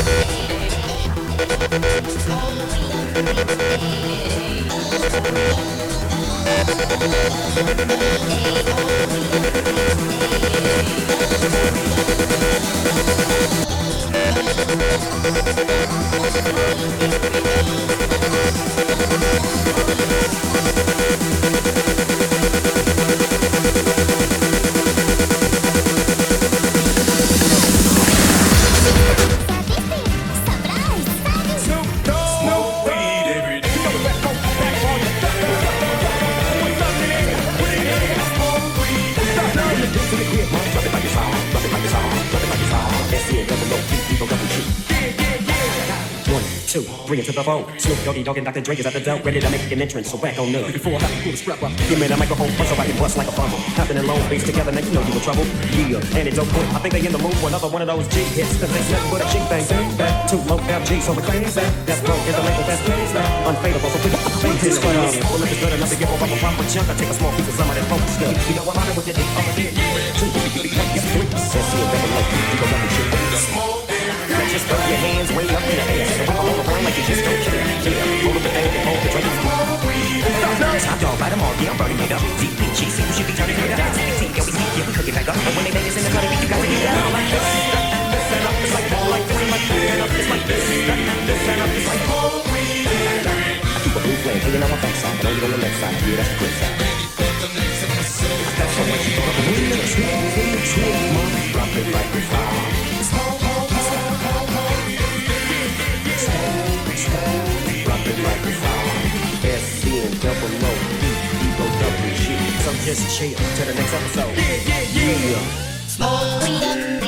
Bring it to the phone. Snoop Doggy Dogg and Dr. Dre is at the door, ready to make an entrance. So back on up. Before I have to pull the strap up, give me the microphone first so I can bust like a fumble. Hopping in long face together, now you know you in trouble. Yeah, and it's okay. I think they in the mood for another one of those G hits. Cause there's nothing but a G thing. Back to low FG, so we're crazy. That's low is the label that's crazy. Unfadable, so please fade this one on. Well, if it's good enough to give a proper chunk, I take a small piece of some of that focus stuff. You know I'm out with it. I'm a dick. Two, three, let's see a double low. You go double shit. Just throw your hands way up in the air and roll around like you just don't care. Yeah, roll up the thing and hold the drink. Top dog, bite them all, yeah, I'm burning it up. DPGC, we should be turning it up. TBT, yeah, we sneak, yeah, we cook it back up. And when they make us in the money, you gotta get down like this. Listen up, it's like all like this, like this, and up, it's like this. Listen up, it's like all I keep a blue flame hanging on my backside, but only on the left side. Yeah, that's the good side. I got so much to go. In the tree, mama, drop it like a fire. So just chill till the next episode. Yeah. Smoke weed.